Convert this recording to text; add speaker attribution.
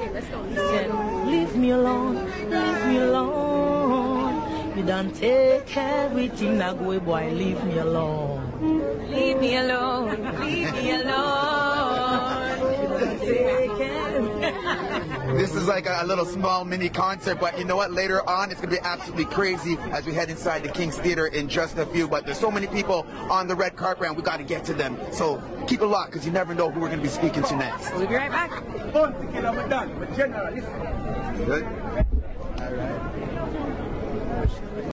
Speaker 1: let's go.
Speaker 2: He said, leave me alone, leave me alone. You don't take everything I go, boy, leave me alone.
Speaker 1: Leave me alone, leave me alone. You don't take everything.
Speaker 3: This is like a little small mini concert, but you know what? Later on, it's going to be absolutely crazy as we head inside the King's Theater in just a few. But there's so many people on the red carpet, and we got to get to them. So keep it locked, because you never know who we're going to be speaking to next.
Speaker 1: We'll be right back.
Speaker 3: Good. All right.